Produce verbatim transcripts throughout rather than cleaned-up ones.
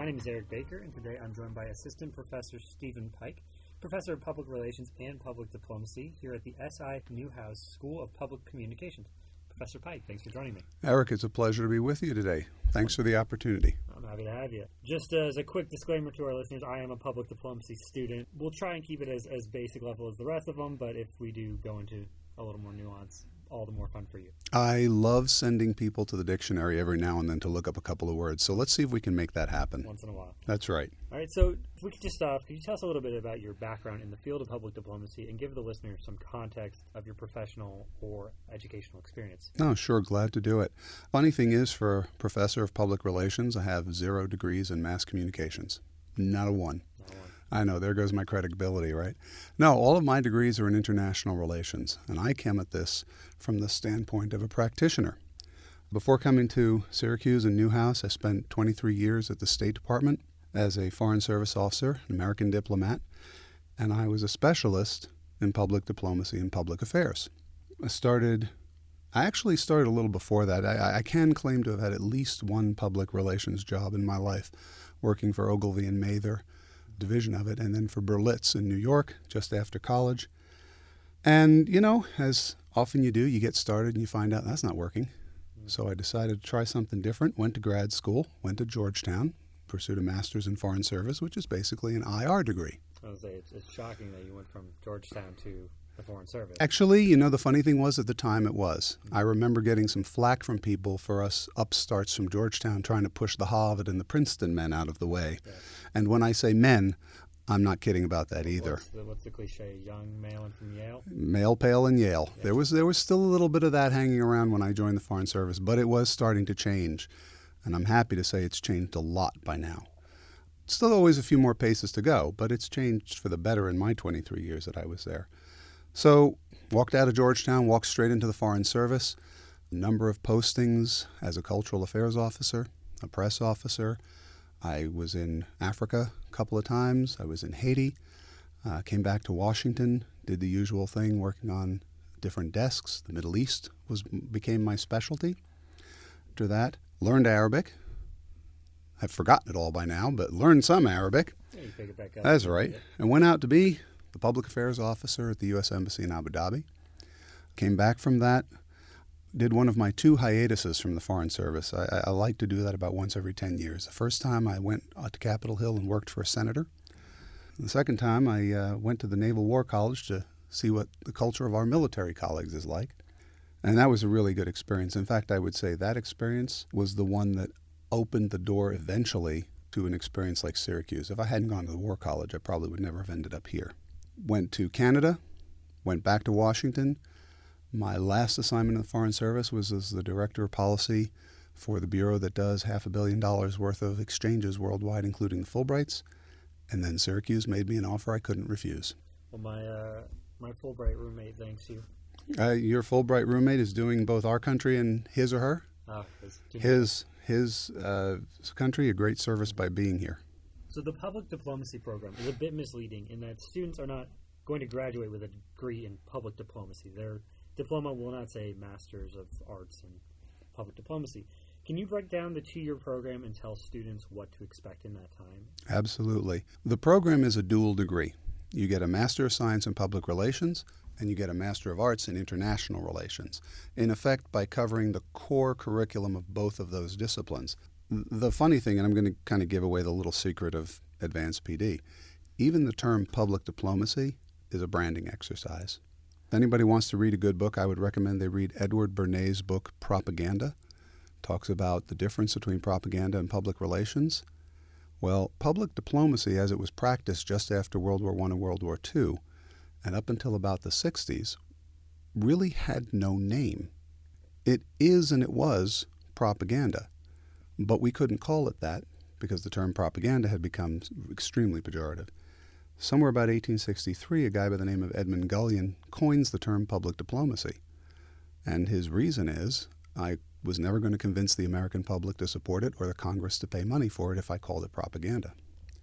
name is Eric Baker, and today I'm joined by Assistant Professor Stephen Pike, Professor of Public Relations and Public Diplomacy here at the S I Newhouse School of Public Communications. Professor Pike, thanks for joining me. Eric, it's a pleasure to be with you today. Thanks for the opportunity. I'm happy to have you. Just as a quick disclaimer to our listeners, I am a public diplomacy student. We'll try and keep it as, as basic level as the rest of them, but if we do go into a little more nuance, all the more fun for you. I love sending people to the dictionary every now and then to look up a couple of words, so let's see if we can make that happen. Once in a while. That's right. All right, so if we could just start off, could you tell us a little bit about your background in the field of public diplomacy and give the listener some context of your professional or educational experience? Oh, sure, glad to do it. Funny thing is, for a professor of public relations, I have zero degrees in mass communications. Not a one. Not a one. I know, there goes my credibility, right? No, all of my degrees are in international relations, and I came at this from the standpoint of a practitioner. Before coming to Syracuse and Newhouse, I spent twenty-three years at the State Department as a Foreign Service officer, an American diplomat, and I was a specialist in public diplomacy and public affairs. I started, I actually started a little before that. I, I can claim to have had at least one public relations job in my life, working for Ogilvy and Mather, division of it, and then for Berlitz in New York just after college. And, you know, as often you do, you get started and you find out that's not working. So I decided to try something different, went to grad school, went to Georgetown, pursued a master's in foreign service, which is basically an I R degree. I would say it's, it's shocking that you went from Georgetown to the Foreign Service. Actually, you know, the funny thing was at the time it was. I remember getting some flack from people for us upstarts from Georgetown trying to push the Harvard and the Princeton men out of the way. Yeah. And when I say men, I'm not kidding about that either. What's the, what's the cliche? Young male and from Yale? Male, pale, and Yale. Yeah. There was there was still a little bit of that hanging around when I joined the Foreign Service, but it was starting to change. And I'm happy to say it's changed a lot by now. Still always a few more paces to go, but it's changed for the better in my twenty-three years that I was there. So, walked out of Georgetown, walked straight into the Foreign Service. A number of postings as a cultural affairs officer, a press officer. I was in Africa a couple of times. I was in Haiti. Uh, came back to Washington, did the usual thing, working on different desks. The Middle East was became my specialty. After that, learned Arabic. I've forgotten it all by now, but learned some Arabic. Yeah, you pick it back up. That's right. And went out to be the public affairs officer at the U S Embassy in Abu Dhabi. Came back from that, did one of my two hiatuses from the Foreign Service. I, I like to do that about once every ten years. The first time I went to Capitol Hill and worked for a senator. And the second time I uh, went to the Naval War College to see what the culture of our military colleagues is like. And that was a really good experience. In fact, I would say that experience was the one that opened the door eventually to an experience like Syracuse. If I hadn't gone to the War College, I probably would never have ended up here. Went to Canada, went back to Washington. My last assignment in the Foreign Service was as the Director of Policy for the bureau that does half a billion dollars worth of exchanges worldwide, including the Fulbrights. And then Syracuse made me an offer I couldn't refuse. Well, my uh, my Fulbright roommate thanks you. Uh, your Fulbright roommate is doing both our country and his or her? Oh, his his, his uh, country a great service by being here. So the public diplomacy program is a bit misleading in that students are not going to graduate with a degree in public diplomacy. Their diploma will not say Masters of Arts in Public Diplomacy. Can you break down the two-year program and tell students what to expect in that time? Absolutely. The program is a dual degree. You get a Master of Science in Public Relations, and you get a Master of Arts in International Relations, in effect by covering the core curriculum of both of those disciplines. The funny thing, and I'm going to kind of give away the little secret of advanced P D, even the term public diplomacy is a branding exercise. If anybody wants to read a good book, I would recommend they read Edward Bernay's book, Propaganda. It talks about the difference between propaganda and public relations. Well, public diplomacy, as it was practiced just after World War One and World War Two, and up until about the sixties, really had no name. It is and it was propaganda, but we couldn't call it that because the term propaganda had become extremely pejorative. Somewhere about eighteen sixty-three, a guy by the name of Edmund Gullion coins the term public diplomacy. And his reason is, I was never going to convince the American public to support it or the Congress to pay money for it if I called it propaganda.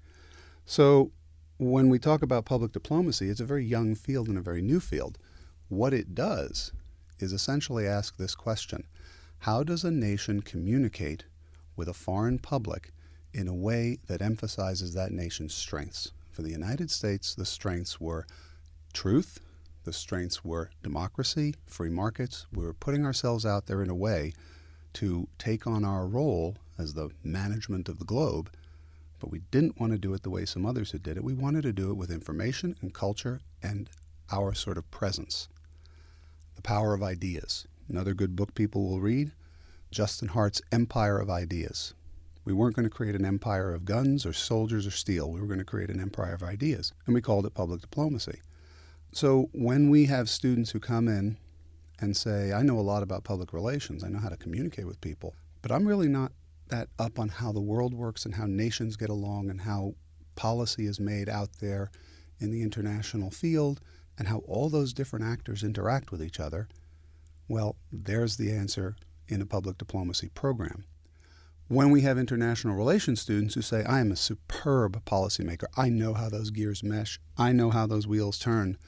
So when we talk about public diplomacy, it's a very young field and a very new field. What it does is essentially ask this question: how does a nation communicate with a foreign public in a way that emphasizes that nation's strengths. For the United States, the strengths were truth, the strengths were democracy, free markets. We were putting ourselves out there in a way to take on our role as the management of the globe, but we didn't want to do it the way some others had did it. We wanted to do it with information and culture and our sort of presence. The Power of Ideas. Another good book people will read, Justin Hart's Empire of Ideas. We weren't going to create an empire of guns or soldiers or steel. We were going to create an empire of ideas, and we called it public diplomacy. So when we have students who come in and say, I know a lot about public relations, I know how to communicate with people, but I'm really not that up on how the world works and how nations get along and how policy is made out there in the international field and how all those different actors interact with each other, well, there's the answer in a public diplomacy program. When we have international relations students who say, I am a superb policymaker, I know how those gears mesh, I know how those wheels turn,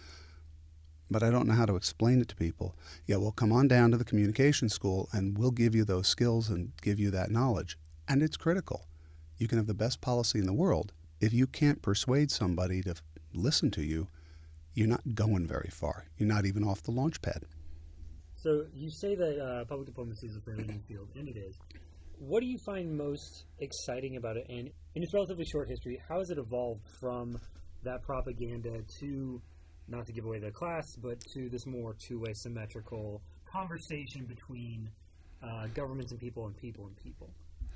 but I don't know how to explain it to people. Yeah, well, come on down to the communication school and we'll give you those skills and give you that knowledge. And it's critical. You can have the best policy in the world. If you can't persuade somebody to listen to you, you're not going very far. You're not even off the launch pad. So you say that uh, public diplomacy is a very new field, and it is. What do you find most exciting about it? And in its relatively short history, how has it evolved from that propaganda to, not to give away the class, but to this more two-way symmetrical conversation between uh, governments and people and people and people?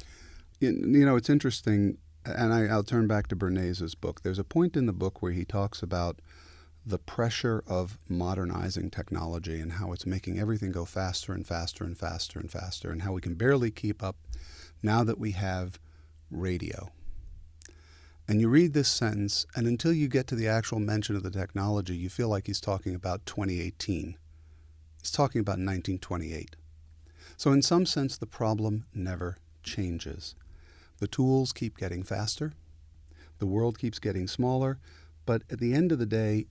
You know, it's interesting, and I, I'll turn back to Bernays' book. There's a point in the book where he talks about the pressure of modernizing technology and how it's making everything go faster and faster and faster and faster, and how we can barely keep up now that we have radio. And you read this sentence, and until you get to the actual mention of the technology, you feel like he's talking about twenty eighteen. He's talking about nineteen twenty-eight. So in some sense, the problem never changes. The tools keep getting faster. The world keeps getting smaller. But at the end of the day,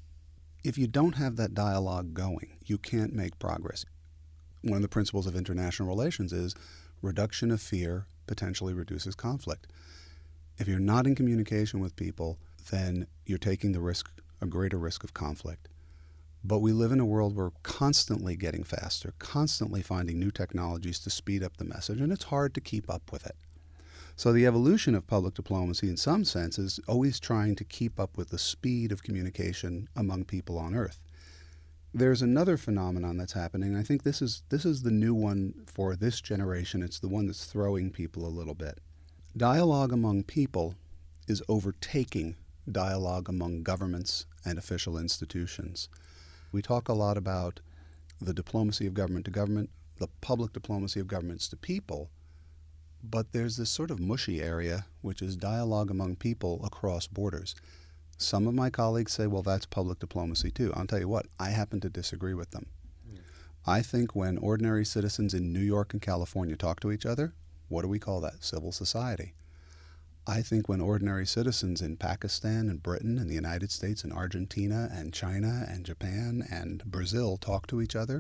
if you don't have that dialogue going, you can't make progress. One of the principles of international relations is reduction of fear potentially reduces conflict. If you're not in communication with people, then you're taking the risk, a greater risk of conflict. But we live in a world where we're constantly getting faster, constantly finding new technologies to speed up the message, and it's hard to keep up with it. So the evolution of public diplomacy in some sense is always trying to keep up with the speed of communication among people on Earth. There's another phenomenon that's happening. I think this is this is the new one for this generation. It's the one that's throwing people a little bit. Dialogue among people is overtaking dialogue among governments and official institutions. We talk a lot about the diplomacy of government to government, the public diplomacy of governments to people, but there's this sort of mushy area, which is dialogue among people across borders. Some of my colleagues say, well, that's public diplomacy too. I'll tell you what, I happen to disagree with them. Mm. I think when ordinary citizens in New York and California talk to each other, what do we call that? Civil society. I think when ordinary citizens in Pakistan and Britain and the United States and Argentina and China and Japan and Brazil talk to each other,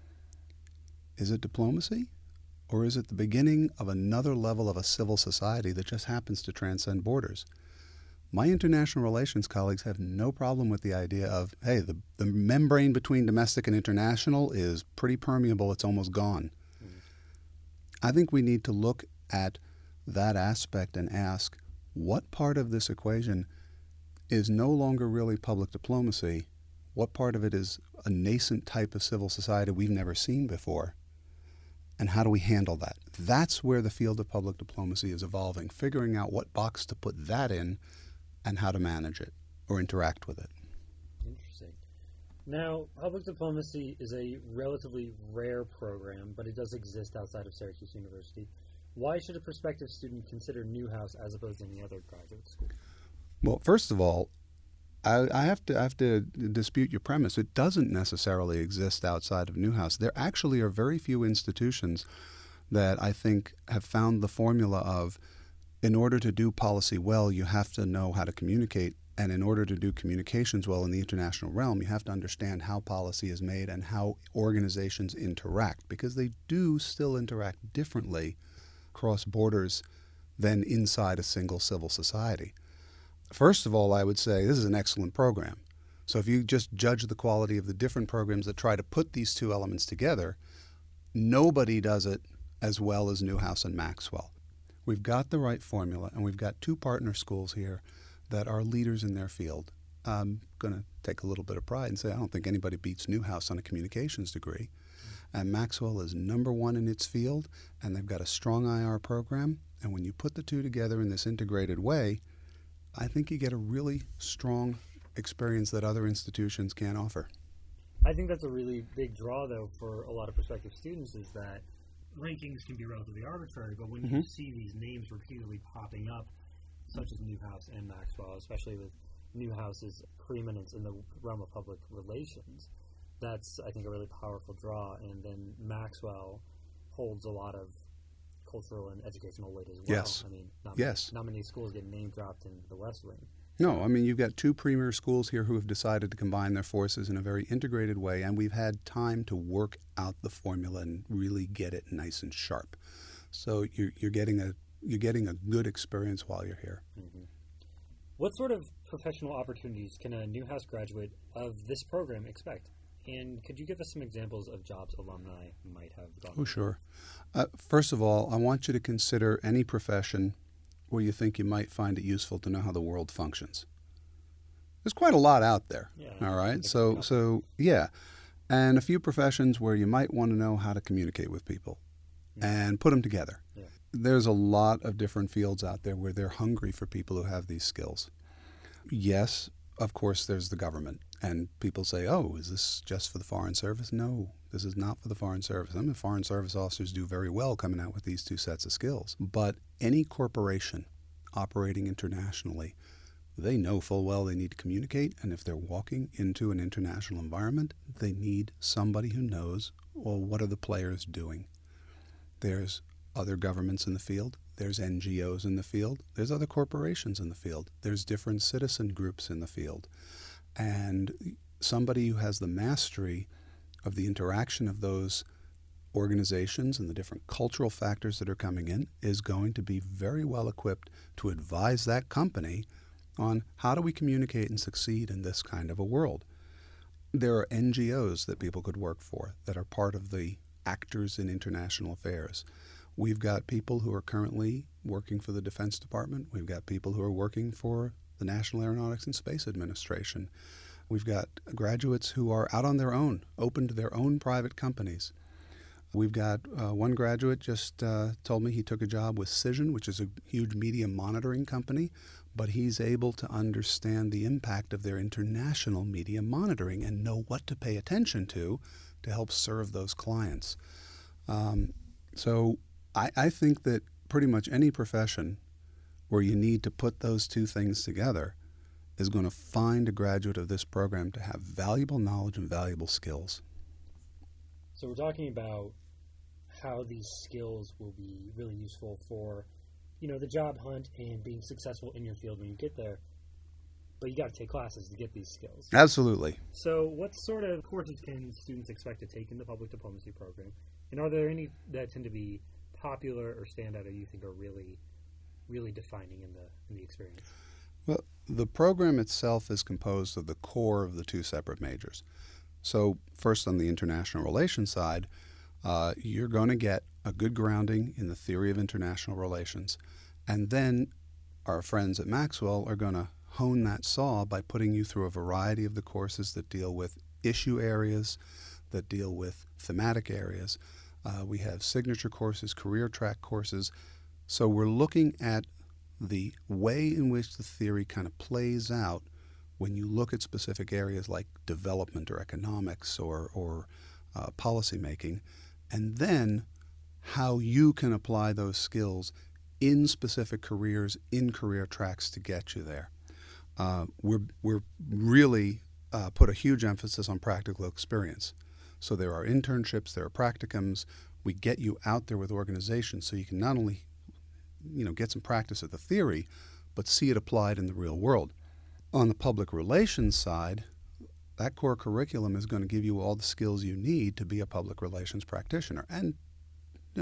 is it diplomacy? Or is it the beginning of another level of a civil society that just happens to transcend borders? My international relations colleagues have no problem with the idea of, hey, the, the membrane between domestic and international is pretty permeable, it's almost gone. Mm. I think we need to look at that aspect and ask, what part of this equation is no longer really public diplomacy? What part of it is a nascent type of civil society we've never seen before? And how do we handle that? That's where the field of public diplomacy is evolving, figuring out what box to put that in and how to manage it or interact with it. Interesting. Now, public diplomacy is a relatively rare program, but it does exist outside of Syracuse University. Why should a prospective student consider Newhouse as opposed to any other graduate school? Well, first of all, I, I have to I have to dispute your premise. It doesn't necessarily exist outside of Newhouse. There actually are very few institutions that I think have found the formula of, in order to do policy well, you have to know how to communicate, and in order to do communications well in the international realm, you have to understand how policy is made and how organizations interact, because they do still interact differently across borders than inside a single civil society. First of all, I would say this is an excellent program. So if you just judge the quality of the different programs that try to put these two elements together, nobody does it as well as Newhouse and Maxwell. We've got the right formula, and we've got two partner schools here that are leaders in their field. I'm going to take a little bit of pride and say I don't think anybody beats Newhouse on a communications degree. And Maxwell is number one in its field, and they've got a strong I R program. And when you put the two together in this integrated way, I think you get a really strong experience that other institutions can't offer. I think that's a really big draw, though, for a lot of prospective students, is that rankings can be relatively arbitrary, but when mm-hmm. you see these names repeatedly popping up, such as Newhouse and Maxwell, especially with Newhouse's preeminence in the realm of public relations, that's, I think, a really powerful draw. And then Maxwell holds a lot of cultural and educational weight as well. Yes. I mean, not, yes. many, not many schools get name dropped in the West Wing. No, I mean, you've got two premier schools here who have decided to combine their forces in a very integrated way, and we've had time to work out the formula and really get it nice and sharp. So you're, you're getting a you're getting a good experience while you're here. Mm-hmm. What sort of professional opportunities can a Newhouse graduate of this program expect? And could you give us some examples of jobs alumni might have gone? Oh, sure. Uh, first of all, I want you to consider any profession where you think you might find it useful to know how the world functions. There's quite a lot out there. Yeah, all right. So, so yeah, and a few professions where you might want to know how to communicate with people yeah. and put them together. Yeah. There's a lot of different fields out there where they're hungry for people who have these skills. Yes, of course, there's the government. And people say, oh, is this just for the Foreign Service? No, this is not for the Foreign Service. I mean, Foreign Service officers do very well coming out with these two sets of skills. But any corporation operating internationally, they know full well they need to communicate. And if they're walking into an international environment, they need somebody who knows, well, what are the players doing? There's other governments in the field. There's N G Os in the field. There's other corporations in the field. There's different citizen groups in the field. And somebody who has the mastery of the interaction of those organizations and the different cultural factors that are coming in is going to be very well equipped to advise that company on how do we communicate and succeed in this kind of a world. There are N G Os that people could work for that are part of the actors in international affairs. We've got people who are currently working for the Defense Department. We've got people who are working for the National Aeronautics and Space Administration. We've got graduates who are out on their own, open to their own private companies. We've got uh, one graduate just uh, told me he took a job with Cision, which is a huge media monitoring company, but he's able to understand the impact of their international media monitoring and know what to pay attention to to help serve those clients. Um, so I, I think that pretty much any profession where you need to put those two things together is going to find a graduate of this program to have valuable knowledge and valuable skills. So we're talking about how these skills will be really useful for, you know, the job hunt and being successful in your field when you get there. But you got to take classes to get these skills. Absolutely. So what sort of courses can students expect to take in the public diplomacy program? And are there any that tend to be popular or stand out or you think are really really defining in the in the experience? Well, the program itself is composed of the core of the two separate majors. So first, on the international relations side, uh, you're going to get a good grounding in the theory of international relations. And then our friends at Maxwell are going to hone that saw by putting you through a variety of the courses that deal with issue areas, that deal with thematic areas. Uh, we have signature courses, career track courses. So we're looking at the way in which the theory kind of plays out when you look at specific areas like development or economics or, or uh, policy making, and then how you can apply those skills in specific careers, in career tracks to get you there. Uh, we're, we're really uh, put a huge emphasis on practical experience. So there are internships, there are practicums. We get you out there with organizations so you can not only you know, get some practice at the theory, but see it applied in the real world. On the public relations side, that core curriculum is going to give you all the skills you need to be a public relations practitioner. And, you know,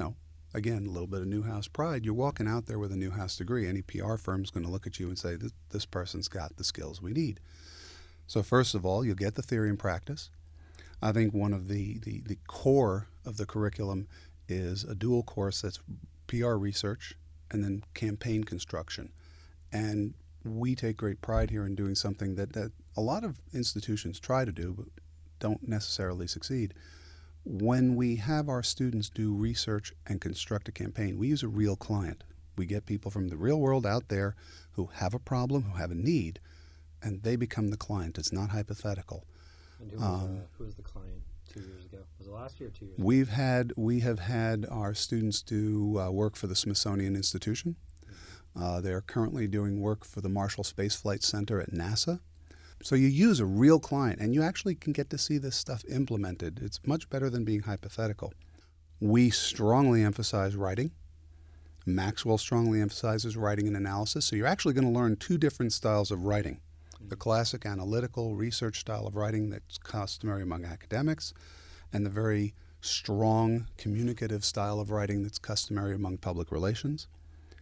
Again, a little bit of Newhouse pride. You're walking out there with a Newhouse degree. Any P R firm's going to look at you and say, this, this person's got the skills we need. So first of all, you'll get the theory and practice. I think one of the, the, the core of the curriculum is a dual course that's P R research and then campaign construction. And we take great pride here in doing something that, that a lot of institutions try to do but don't necessarily succeed. When we have our students do research and construct a campaign, we use a real client. We get people from the real world out there who have a problem, who have a need, and they become the client. It's not hypothetical. And who was, um, uh, who was the client two years ago? Was it last year or two years ago? We've had, we have had our students do uh, work for the Smithsonian Institution. Mm-hmm. Uh, they're currently doing work for the Marshall Space Flight Center at NASA. So you use a real client, and you actually can get to see this stuff implemented. It's much better than being hypothetical. We strongly emphasize writing. Maxwell strongly emphasizes writing and analysis. So you're actually going to learn two different styles of writing. The classic analytical research style of writing that's customary among academics, and the very strong communicative style of writing that's customary among public relations.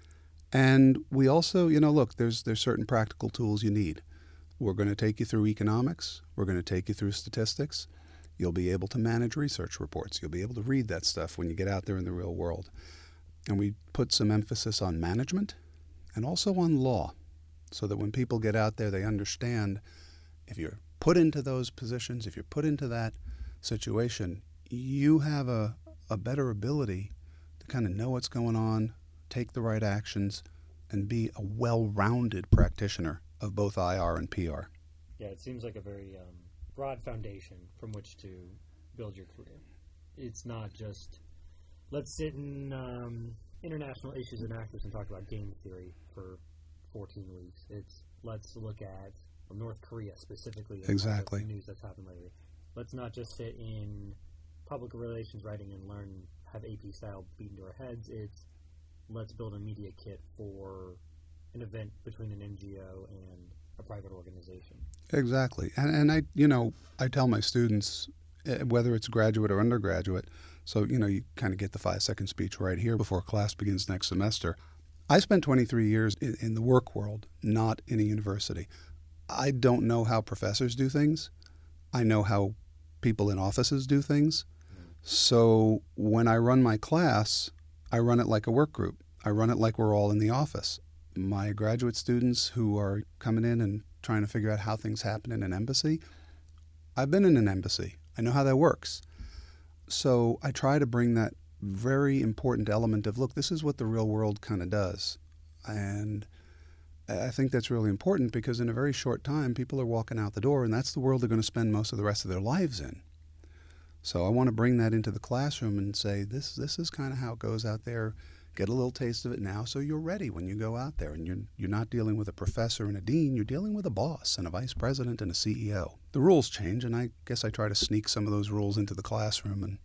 And we also, you know, look, there's there's certain practical tools you need. We're going to take you through economics. We're going to take you through statistics. You'll be able to manage research reports. You'll be able to read that stuff when you get out there in the real world. And we put some emphasis on management and also on law, so that when people get out there, they understand if you're put into those positions, if you're put into that situation, you have a, a better ability to kind of know what's going on, take the right actions, and be a well-rounded practitioner of both I R and P R. Yeah, it seems like a very um, broad foundation from which to build your career. It's not just, let's sit in um, international issues and actors and talk about game theory for fourteen weeks. It's, let's look at well, North Korea specifically. Exactly. The news that's happened lately. Let's not just sit in public relations writing and learn, have A P style beat into our heads. It's, let's build a media kit for an event between an N G O and a private organization. Exactly. And, and I, you know, I tell my students, whether it's graduate or undergraduate, so, you know, you kind of get the five-second speech right here before class begins next semester. I spent twenty-three years in, in the work world, not in a university. I don't know how professors do things. I know how people in offices do things. So when I run my class, I run it like a work group. I run it like we're all in the office. My graduate students who are coming in and trying to figure out how things happen in an embassy, I've been in an embassy. I know how that works. So I try to bring that very important element of, look, this is what the real world kind of does. And I think that's really important because in a very short time, people are walking out the door, and that's the world they're going to spend most of the rest of their lives in. So I want to bring that into the classroom and say, this this is kind of how it goes out there. Get a little taste of it now so you're ready when you go out there. And you're, you're not dealing with a professor and a dean. You're dealing with a boss and a vice president and a C E O. The rules change, and I guess I try to sneak some of those rules into the classroom and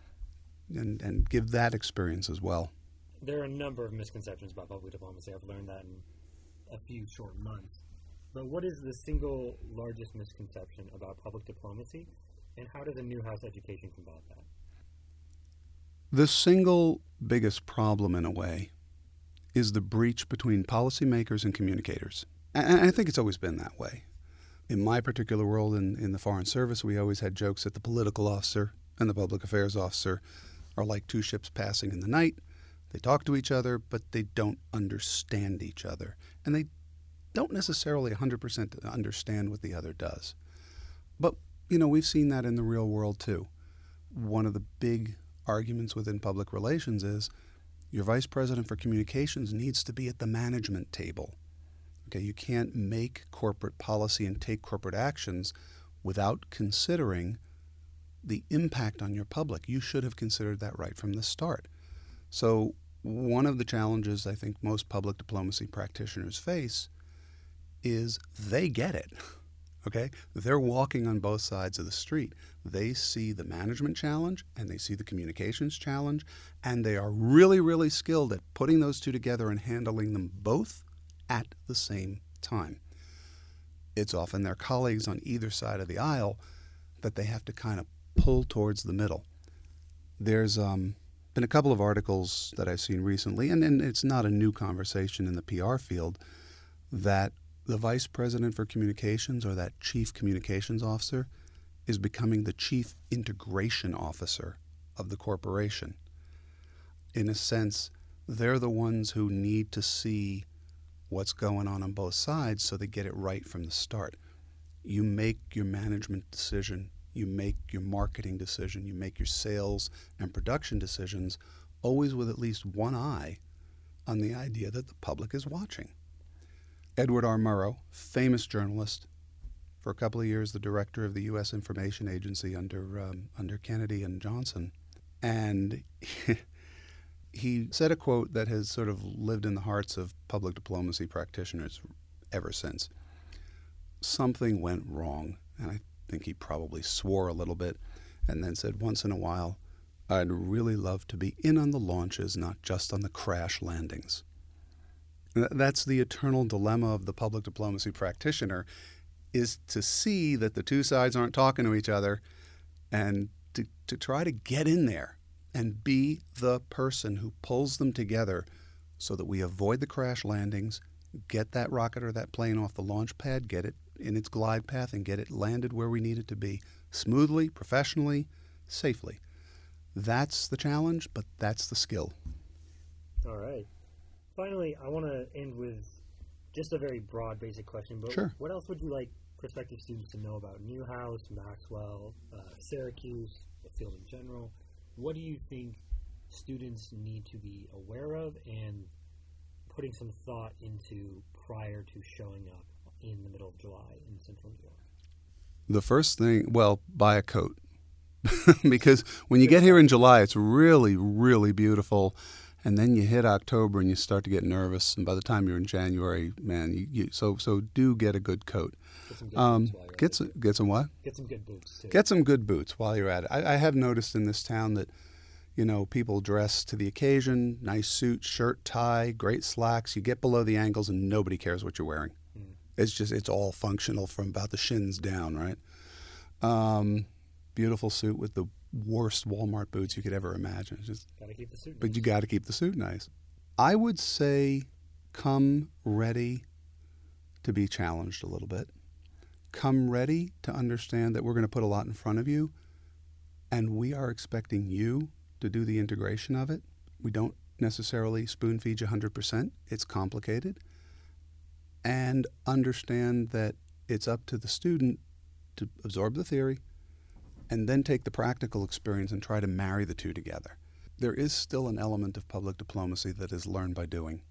and, and give that experience as well. There are a number of misconceptions about public diplomacy. I've learned that in a few short months. But what is the single largest misconception about public diplomacy, and how does a Newhouse education combat that? The single biggest problem, in a way, is the breach between policymakers and communicators. And I think it's always been that way. In my particular world, in, in the Foreign Service, we always had jokes that the political officer and the public affairs officer are like two ships passing in the night. They talk to each other, but they don't understand each other. And they don't necessarily one hundred percent understand what the other does. But, you know, we've seen that in the real world, too. One of the big arguments within public relations is your vice president for communications needs to be at the management table. Okay, you can't make corporate policy and take corporate actions without considering the impact on your public. You should have considered that right from the start. So one of the challenges I think most public diplomacy practitioners face is they get it. Okay? They're walking on both sides of the street. They see the management challenge and they see the communications challenge, and they are really, really skilled at putting those two together and handling them both at the same time. It's often their colleagues on either side of the aisle that they have to kind of pull towards the middle. There's um, been a couple of articles that I've seen recently, and, and it's not a new conversation in the P R field, that the vice president for communications, or that chief communications officer, is becoming the chief integration officer of the corporation. In a sense, they're the ones who need to see what's going on on both sides so they get it right from the start. You make your management decision, you make your marketing decision, you make your sales and production decisions always with at least one eye on the idea that the public is watching. Edward R. Murrow, famous journalist, for a couple of years the director of the U S Information Agency under um, under Kennedy and Johnson, and he said a quote that has sort of lived in the hearts of public diplomacy practitioners ever since. Something went wrong, and I think he probably swore a little bit, and then said, once in a while, I'd really love to be in on the launches, not just on the crash landings. That's the eternal dilemma of the public diplomacy practitioner, is to see that the two sides aren't talking to each other and to, to try to get in there and be the person who pulls them together so that we avoid the crash landings, get that rocket or that plane off the launch pad, get it in its glide path, and get it landed where we need it to be, smoothly, professionally, safely. That's the challenge, but that's the skill. All right. Finally, I want to end with just a very broad, basic question. But Sure. What else would you like prospective students to know about Newhouse, Maxwell, uh, Syracuse, the field in general? What do you think students need to be aware of and putting some thought into prior to showing up in the middle of July in central New York? The first thing, well, buy a coat. Because when you get here in July, it's really, really beautiful. And then you hit October and you start to get nervous. And by the time you're in January, man, you, you so so do get a good coat. Get some good Um, boots while you're get at some, it. get some what? Get some good boots, too. Get some good boots while you're at it. I, I have noticed in this town that, you know, people dress to the occasion, nice suit, shirt, tie, great slacks. You get below the ankles and nobody cares what you're wearing. Mm. It's just, it's all functional from about the shins down, right? Um, beautiful suit with the worst Walmart boots you could ever imagine. It's just, Gotta keep the suit but nice. you got to keep the suit nice. I would say come ready to be challenged a little bit. Come ready to understand that we're going to put a lot in front of you, and we are expecting you to do the integration of it. We don't necessarily spoon feed you one hundred percent. It's complicated. And understand that it's up to the student to absorb the theory and then take the practical experience and try to marry the two together. There is still an element of public diplomacy that is learned by doing,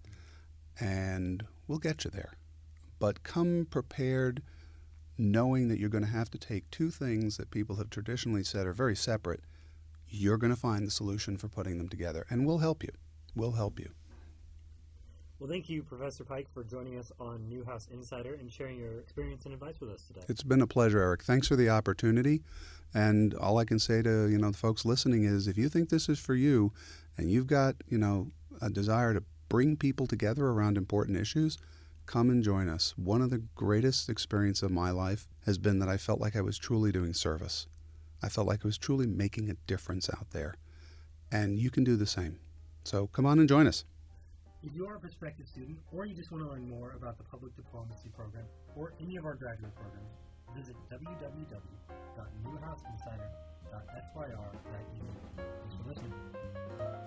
and we'll get you there. But come prepared, knowing that you're going to have to take two things that people have traditionally said are very separate. You're going to find the solution for putting them together, and we'll help you. We'll help you. Well, thank you, Professor Pike, for joining us on Newhouse Insider and sharing your experience and advice with us today. It's been a pleasure, Eric. Thanks for the opportunity. And all I can say to, you know, the folks listening is, if you think this is for you and you've got, you know, a desire to bring people together around important issues, come and join us. One of the greatest experiences of my life has been that I felt like I was truly doing service. I felt like I was truly making a difference out there. And you can do the same. So come on and join us. If you are a prospective student, or you just want to learn more about the Public Diplomacy Program, or any of our graduate programs, visit w w w dot newhouse insider dot s y r dot e d u. Thanks for listening.